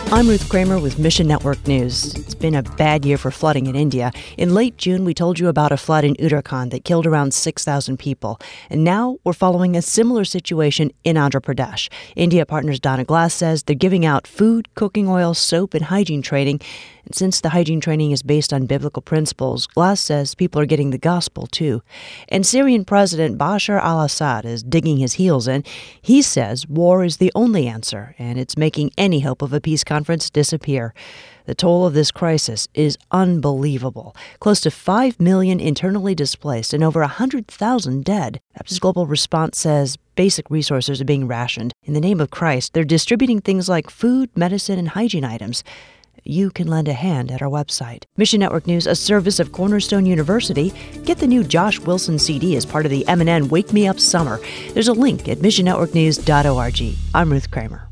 I'm Ruth Kramer with Mission Network News. It's been a bad year for flooding in India. In late June, we told you about a flood in Uttarakhand that killed around 6,000 people. And now we're following a similar situation in Andhra Pradesh. India Partners Donna Glass says they're giving out food, cooking oil, soap, and hygiene training. And since the hygiene training is based on biblical principles, Glass says people are getting the gospel too. And Syrian President Bashar al-Assad is digging his heels in. He says war is the only answer, and it's making any hope of a peace conference disappear. The toll of this crisis is unbelievable. Close to 5 million internally displaced and over 100,000 dead. Baptist Global Response says basic resources are being rationed. In the name of Christ, they're distributing things like food, medicine, and hygiene items. You can lend a hand at our website. Mission Network News, a service of Cornerstone University. Get the new Josh Wilson CD as part of the M&N Wake Me Up Summer. There's a link at missionnetworknews.org. I'm Ruth Kramer.